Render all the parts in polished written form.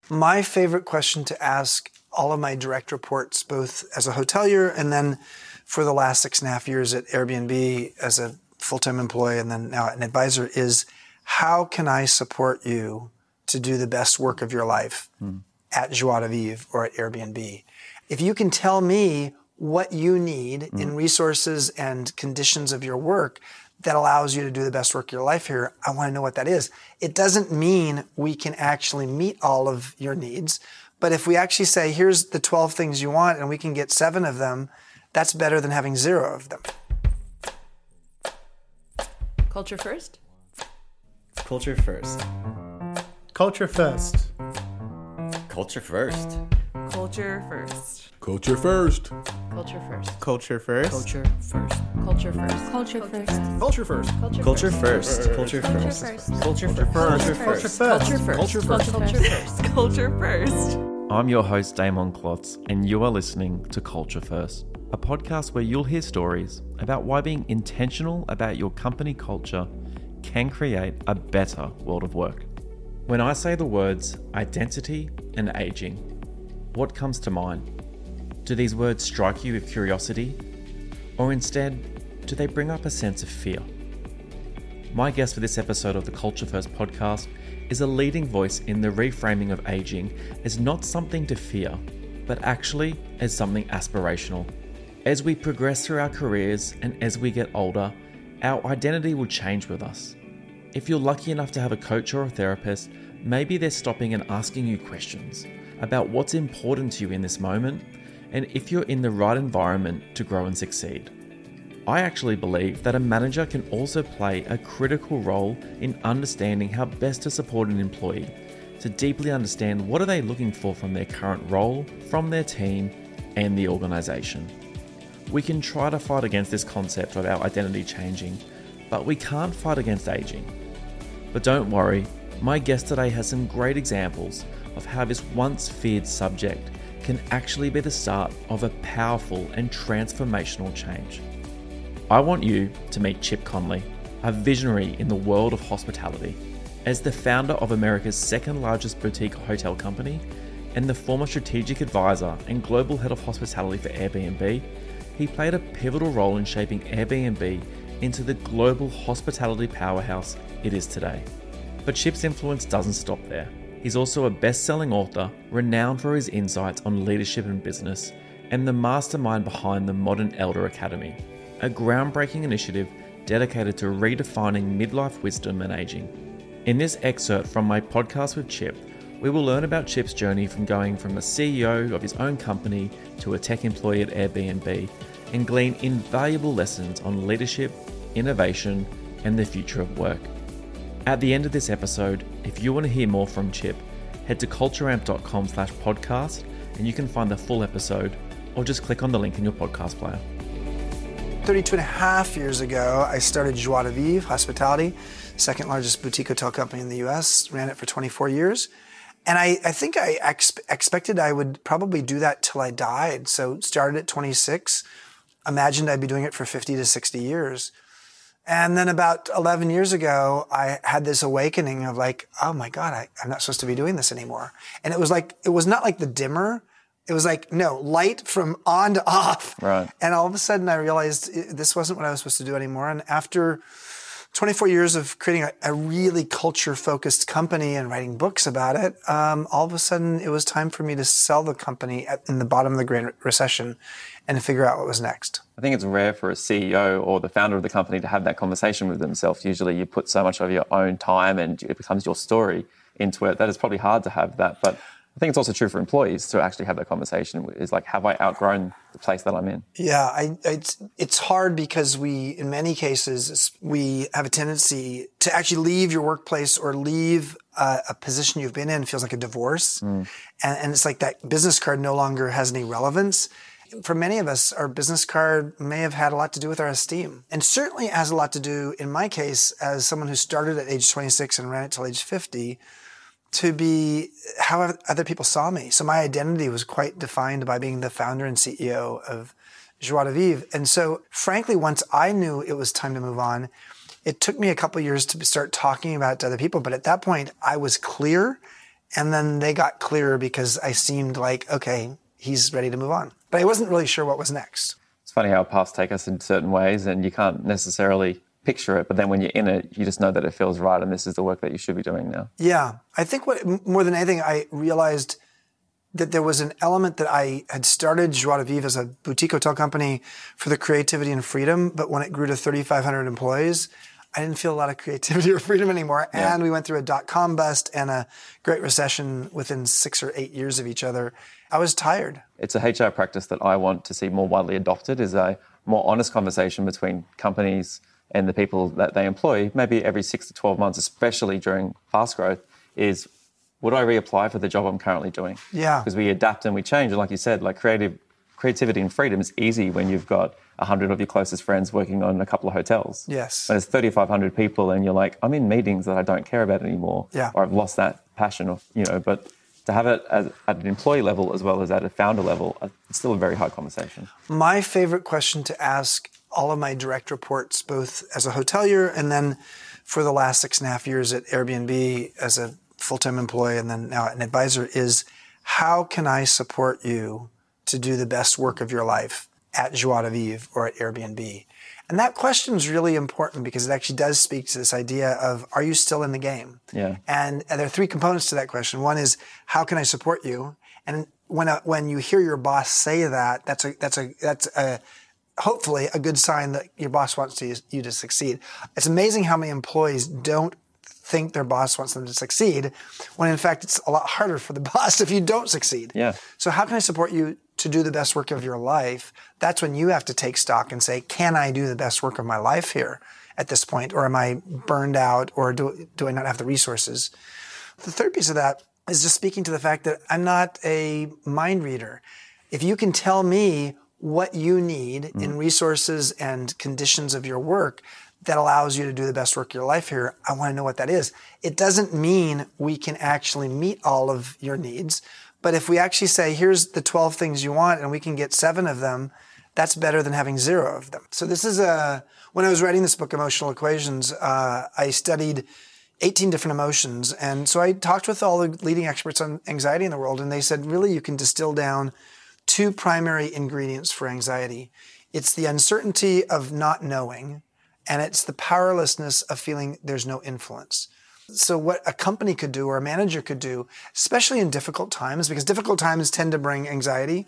My favorite question to ask all of my direct reports, both as a hotelier and then for the last 6.5 years at Airbnb as a full-time employee and then now an advisor, is how can I support you to do the best work of your life at Joie de Vivre or at Airbnb? If you can tell me what you need in resources and conditions of your work that allows you to do the best work of your life here, I want to know what that is. It doesn't mean we can actually meet all of your needs, but if we actually say, here's the 12 things you want and we can get 7 of them, that's better than having 0 of them. Culture first? Culture first. Culture first. Culture first. Culture first. Culture first. Culture first. Culture first. Culture first. Culture first. Culture first. Culture first. Culture first. Culture first. Culture first. Culture first. Culture first. Culture first. Culture first. Culture first. I'm your host, Damon Klotz, and you are listening to Culture First, a podcast where you'll hear stories about why being intentional about your company culture can create a better world of work. When I say the words identity and aging, what comes to mind? Do these words strike you with curiosity? Or instead, do they bring up a sense of fear? My guest for this episode of the Culture First podcast is a leading voice in the reframing of aging as not something to fear, but actually as something aspirational. As we progress through our careers and as we get older, our identity will change with us. If you're lucky enough to have a coach or a therapist, maybe they're stopping and asking you questions about what's important to you in this moment and if you're in the right environment to grow and succeed. I actually believe that a manager can also play a critical role in understanding how best to support an employee, to deeply understand what are they looking for from their current role, from their team, and the organization. We can try to fight against this concept of our identity changing, but we can't fight against aging. But don't worry, my guest today has some great examples of how this once feared subject can actually be the start of a powerful and transformational change. I want you to meet Chip Conley, a visionary in the world of hospitality. As the founder of America's second largest boutique hotel company and the former strategic advisor and global head of hospitality for Airbnb, he played a pivotal role in shaping Airbnb into the global hospitality powerhouse it is today. But Chip's influence doesn't stop there. He's also a best-selling author, renowned for his insights on leadership and business, and the mastermind behind the Modern Elder Academy, a groundbreaking initiative dedicated to redefining midlife wisdom and aging. In this excerpt from my podcast with Chip, we will learn about Chip's journey from going from a CEO of his own company to a tech employee at Airbnb and glean invaluable lessons on leadership, innovation, and the future of work. At the end of this episode, if you want to hear more from Chip, head to cultureamp.com/podcast and you can find the full episode, or just click on the link in your podcast player. 32.5 years ago, I started Joie de Vivre Hospitality, second largest boutique hotel company in the US, ran it for 24 years. And I think I expected I would probably do that till I died. So started at 26, imagined I'd be doing it for 50 to 60 years. And then about 11 years ago, I had this awakening of like, oh my God, I'm not supposed to be doing this anymore. And it was not like the dimmer. It was like, no, light from on to off. Right. And all of a sudden I realized this wasn't what I was supposed to do anymore. And after 24 years of creating a really culture-focused company and writing books about it, all of a sudden it was time for me to sell the company in the bottom of the Great Recession and to figure out what was next. I think it's rare for a CEO or the founder of the company to have that conversation with themselves. Usually you put so much of your own time and it becomes your story into it that it's probably hard to have that. But I think it's also true for employees to actually have that conversation. Is like, have I outgrown the place that I'm in? Yeah, it's hard because in many cases, we have a tendency to actually leave your workplace or leave a position you've been in. It feels like a divorce. And it's like that business card no longer has any relevance. For many of us, our business card may have had a lot to do with our esteem. And certainly has a lot to do, in my case, as someone who started at age 26 and ran it till age 50, to be how other people saw me. So my identity was quite defined by being the founder and CEO of Joie de Vivre. And so, frankly, once I knew it was time to move on, it took me a couple of years to start talking about it to other people. But at that point, I was clear And then they got clearer because I seemed like, okay, he's ready to move on. But I wasn't really sure what was next. It's funny how paths take us in certain ways and you can't necessarily picture it, but then when you're in it, you just know that it feels right and this is the work that you should be doing now. Yeah. I think more than anything, I realized that there was an element that I had started Joie de Vivre as a boutique hotel company for the creativity and freedom, but when it grew to 3,500 employees, I didn't feel a lot of creativity or freedom anymore. Yeah. And we went through a dot-com bust and a great recession within 6 or 8 years of each other. I was tired. It's a HR practice that I want to see more widely adopted, is a more honest conversation between companies and the people that they employ, maybe every 6 to 12 months, especially during fast growth, is would I reapply for the job I'm currently doing? Yeah. Because we adapt and we change. And like you said, like creativity and freedom is easy when you've got 100 of your closest friends working on a couple of hotels. Yes. When there's 3,500 people and you're like, I'm in meetings that I don't care about anymore. Yeah. Or I've lost that passion of, but to have it at an employee level as well as at a founder level, it's still a very hard conversation. My favorite question to ask all of my direct reports, both as a hotelier and then for the last 6.5 years at Airbnb as a full-time employee and then now an advisor, is how can I support you to do the best work of your life at Joie de Vivre or at Airbnb? And that question is really important because it actually does speak to this idea of, are you still in the game? Yeah. And there are 3 components to that question. One is, how can I support you? And when you hear your boss say that, that's a hopefully a good sign that your boss wants you to succeed. It's amazing how many employees don't think their boss wants them to succeed, when in fact it's a lot harder for the boss if you don't succeed. Yeah. So how can I support you to do the best work of your life? That's when you have to take stock and say, can I do the best work of my life here at this point? Or am I burned out? Or do I not have the resources? The third piece of that is just speaking to the fact that I'm not a mind reader. If you can tell me what you need in resources and conditions of your work that allows you to do the best work of your life here, I want to know what that is. It doesn't mean we can actually meet all of your needs, but if we actually say, here's the 12 things you want and we can get 7 of them, that's better than having 0 of them. So this is when I was writing this book, Emotional Equations, I studied 18 different emotions. And so I talked with all the leading experts on anxiety in the world, and they said, really, you can distill down 2 primary ingredients for anxiety. It's the uncertainty of not knowing, and it's the powerlessness of feeling there's no influence. So what a company could do or a manager could do, especially in difficult times, because difficult times tend to bring anxiety,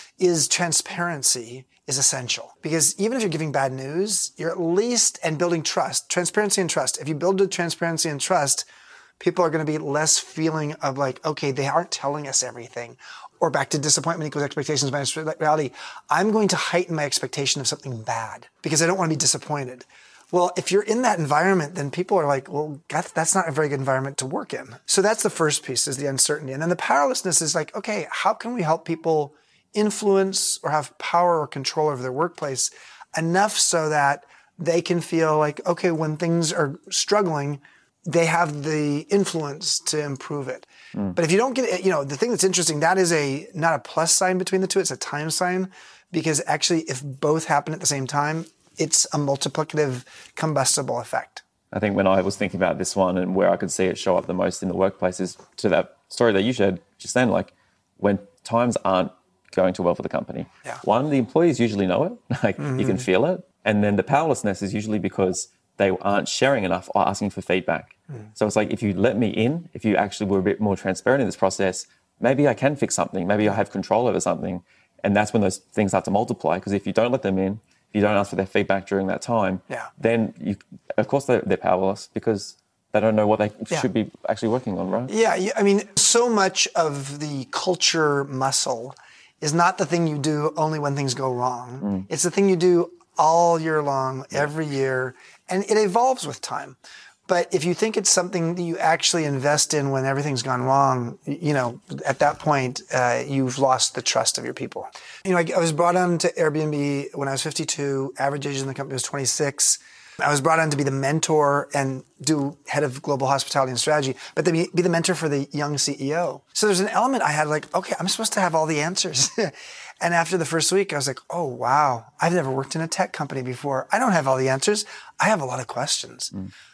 is transparency is essential. Because even if you're giving bad news, you're at least, and building trust, transparency and trust. If you build the transparency and trust, people are going to be less feeling of like, okay, they aren't telling us everything. Or back to disappointment equals expectations minus reality. I'm going to heighten my expectation of something bad because I don't want to be disappointed. Well, if you're in that environment, then people are like, well, that's not a very good environment to work in. So that's the first piece, is the uncertainty. And then the powerlessness is like, okay, how can we help people influence or have power or control over their workplace enough so that they can feel like, okay, when things are struggling, they have the influence to improve it. But if you don't get it, the thing that's interesting, that is not a plus sign between the two, it's a time sign, because actually if both happen at the same time, it's a multiplicative combustible effect. I think when I was thinking about this one and where I could see it show up the most in the workplace is to that story that you shared just then, like when times aren't going too well for the company. Yeah. One, the employees usually know it, you can feel it. And then the powerlessness is usually because they aren't sharing enough or asking for feedback. So it's like, if you let me in, if you actually were a bit more transparent in this process, maybe I can fix something. Maybe I have control over something. And that's when those things start to multiply. Because if you don't let them in, if you don't ask for their feedback during that time, then of course they're powerless because they don't know what they should be actually working on, right? Yeah, I mean, so much of the culture muscle is not the thing you do only when things go wrong. It's the thing you do all year long, every year, and it evolves with time. But if you think it's something that you actually invest in when everything's gone wrong, at that point, you've lost the trust of your people. I was brought on to Airbnb when I was 52. Average age in the company was 26. I was brought on to be the mentor and do head of global hospitality and strategy, but to be the mentor for the young CEO. So there's an element I had like, okay, I'm supposed to have all the answers. And after the first week, I was like, oh, wow, I've never worked in a tech company before. I don't have all the answers. I have a lot of questions.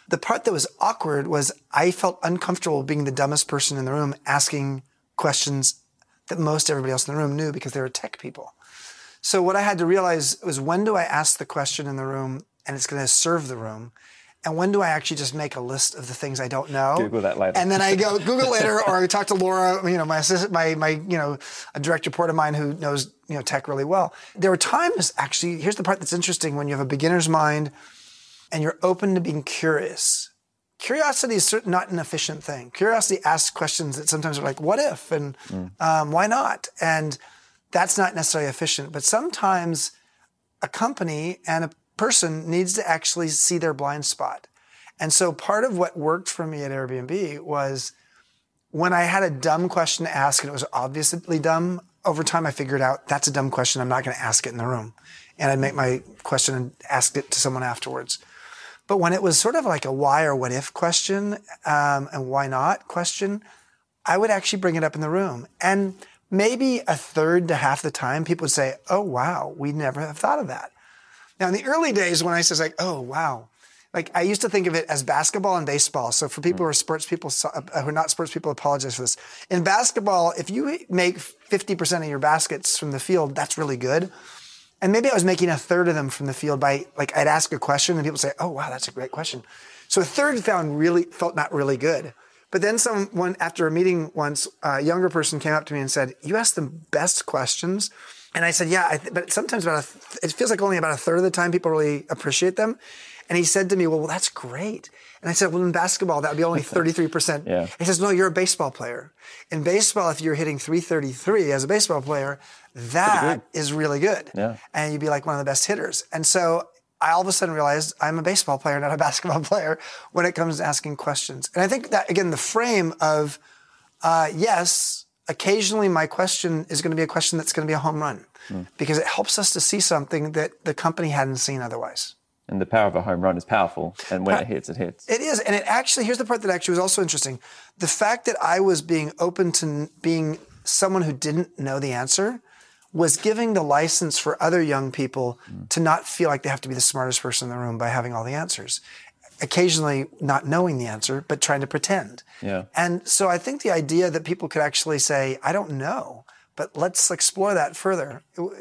The part that was awkward was I felt uncomfortable being the dumbest person in the room asking questions that most everybody else in the room knew because they were tech people. So what I had to realize was, when do I ask the question in the room and it's going to serve the room? And when do I actually just make a list of the things I don't know? Google that later. And then I go Google later, or I talk to Laura, my assistant, a direct report of mine who knows, tech really well. There were times, actually, here's the part that's interesting, when you have a beginner's mind and you're open to being curious. Curiosity is not an efficient thing. Curiosity asks questions that sometimes are like, what if? And why not? And that's not necessarily efficient. But sometimes a company and a person needs to actually see their blind spot. And so part of what worked for me at Airbnb was, when I had a dumb question to ask and it was obviously dumb, over time I figured out that's a dumb question. I'm not going to ask it in the room. And I'd make my question and ask it to someone afterwards. But when it was sort of like a why or what if question, and why not question, I would actually bring it up in the room. And maybe a third to half the time people would say, oh, wow, we never have thought of that. Now, in the early days when I said, like, oh, wow, like I used to think of it as basketball and baseball. So for people who are sports people, who are not sports people, apologize for this. In basketball, if you make 50% of your baskets from the field, that's really good. And maybe I was making a third of them from the field by, like, I'd ask a question and people say, oh, wow, that's a great question. So a third felt not really good. But then someone, after a meeting once, a younger person came up to me and said, you asked the best questions. And I said, yeah, but sometimes it feels like only about a third of the time people really appreciate them. And he said to me, well, that's great. And I said, well, in basketball, that would be only 33%. Yeah. He says, no, you're a baseball player. In baseball, if you're hitting 333 as a baseball player, that is really good. Yeah. And you'd be like one of the best hitters. And so I all of a sudden realized I'm a baseball player, not a basketball player, when it comes to asking questions. And I think that, again, the frame of, yes, occasionally my question is going to be a question that's going to be a home run, because it helps us to see something that the company hadn't seen otherwise. And the power of a home run is powerful. And when it hits, it hits. It is. And it actually, here's the part that actually was also interesting. The fact that I was being open to being someone who didn't know the answer was giving the license for other young people to not feel like they have to be the smartest person in the room by having all the answers. Occasionally not knowing the answer, but trying to pretend. Yeah. And so I think the idea that people could actually say, I don't know, but let's explore that further,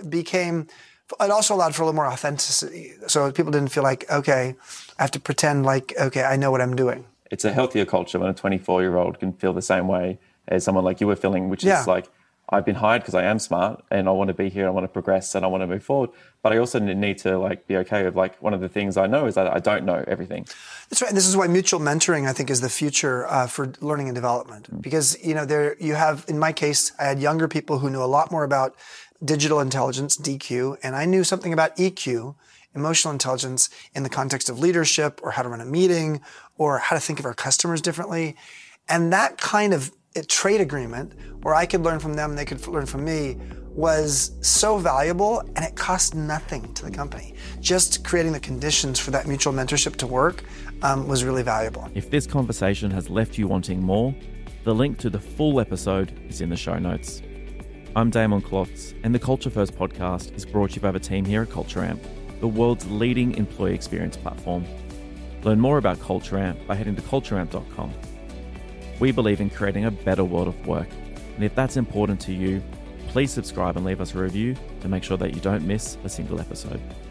it also allowed for a little more authenticity. So people didn't feel like, okay, I have to pretend like, okay, I know what I'm doing. It's a healthier culture when a 24-year-old can feel the same way as someone like you were feeling, which is like, I've been hired because I am smart and I want to be here, I want to progress and I want to move forward. But I also need to be okay with, one of the things I know is that I don't know everything. That's right. And this is why mutual mentoring, I think, is the future for learning and development. Because, there you have, in my case, I had younger people who knew a lot more about digital intelligence, DQ, and I knew something about EQ, emotional intelligence, in the context of leadership or how to run a meeting or how to think of our customers differently. And that kind of trade agreement where I could learn from them, they could learn from me, was so valuable, and it cost nothing to the company. Just creating the conditions for that mutual mentorship to work was really valuable. If this conversation has left you wanting more, the link to the full episode is in the show notes. I'm Damon Klotz, and the Culture First podcast is brought to you by the team here at Culture Amp, the world's leading employee experience platform. Learn more about Culture Amp by heading to cultureamp.com. We believe in creating a better world of work, and if that's important to you, please subscribe and leave us a review to make sure that you don't miss a single episode.